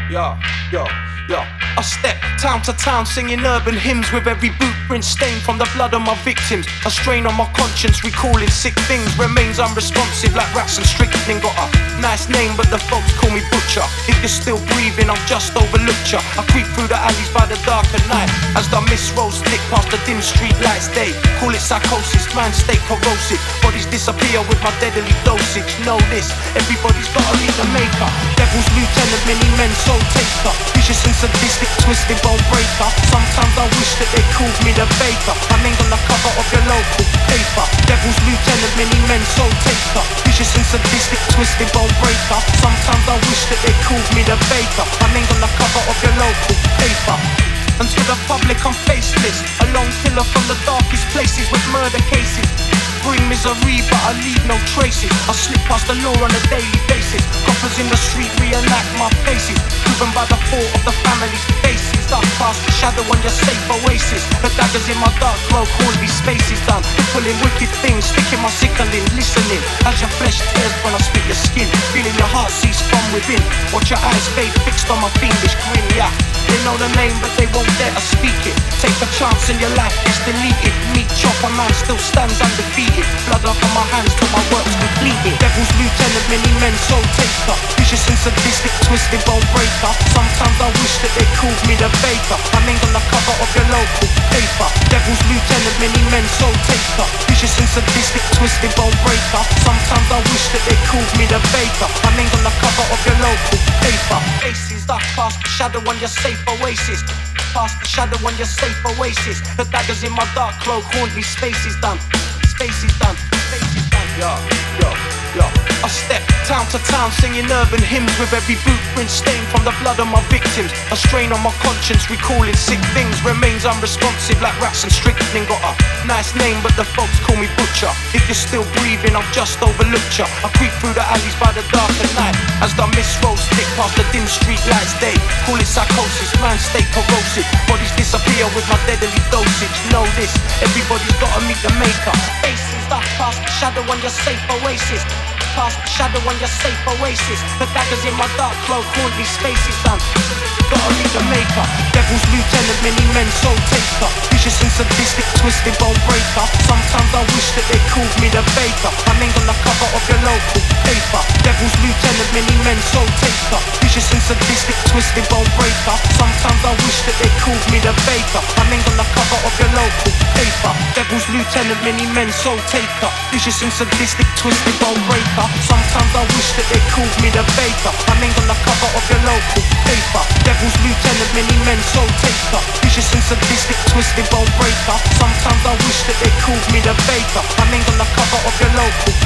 Yo, yo, yo. I step town to town singing urban hymns with every boot print stained from the blood of my victims. A strain on my conscience recalling sick things remains unresponsive like rats and strychnine. Got a nice name but the folks call me Butcher. If you're still breathing I've just overlooked ya. I creep through the alleys by the dark of night as the mist rolls thick past the dim street lights. They call it psychosis, mind state corrosive. Bodies disappear with my deadly dosage. Know this, everybody's gotta meet the maker. Devil's lieutenant, many men soul taker. Vicious and sadistic, twisted bone breaker. Sometimes I wish that they called me the baker. My name's on the cover of your local paper. Devil's lieutenant, many men soul taker. Vicious and sadistic, twisted bone breaker. Sometimes I wish that they called me the baker. My name's on the cover of your local paper. And to the public I'm faceless, a lone killer from the darkest places with murder cases. Bring misery but I leave no traces. I slip past the law on a daily basis. Coppers in the street reenact my faces, driven by the thought of the family's faces. I cast a shadow on your safe oasis. The daggers in my dark cloak hold these spaces down. Pulling wicked things, sticking my sickling, listening as your flesh tears when I spit your skin. Feeling your heart cease from within. Watch your eyes fade fixed on my fiendish grin, yeah. They know the name but they won't dare to speak it. Take a chance and your life is deleted. Meat chopper man still stands undefeated. Blood off on my hands till my work's completed. Devil's lieutenant, many men soul taker. Vicious and sadistic, twisted bone breaker. Sometimes I wish that they called me the baker. My name's on the cover of your local paper. Devil's lieutenant, many men soul taker. Vicious and sadistic, twisted bone breaker. Sometimes I wish that they called me the baker. My name's on the cover of your local paper. Faces that cast a shadow on your safe oasis. Cast a shadow on your safe oasis. The daggers in my dark cloak haunt me. Space is done. Space is done. Space is done. Yo, yo, yo. I step town to town singing urban hymns with every boot print stained from the blood of my victims. A strain on my conscience recalling sick things remains unresponsive like rats and strychnine. Got a nice name but the folks call me Butcher. If you're still breathing I've just overlooked ya. I creep through the alleys by the dark of night as the mist rolls thick past the dim street lights. They call it psychosis, mind state corrosive. Bodies disappear with my deadly dosage. Know this, everybody's gotta meet the maker. Faces that cast a shadow on your safe oasis. Cast a shadow on your safe oasis. The daggers in my dark cloak haunt me. Space is done. Gotta meet the maker. Devil's lieutenant, many men soul taker. Vicious and sadistic, twisted bone breaker. Sometimes I wish that they called me the baker. My name's on the cover of your local paper. Devil's lieutenant, many men soul taker. Vicious and sadistic, twisted bone breaker. Sometimes I wish that they called me the baker. My name's on the cover of your local paper. Devil's lieutenant, many men soul taker. Vicious and sadistic, twisted bone breaker. Sometimes I wish that they called me the baker. My name's on the cover of your local paper. Devil's lieutenant, many men soul taker. Vicious and sadistic, twisted bone breaker. Sometimes I wish that they called me the baker. My name's on the cover of your local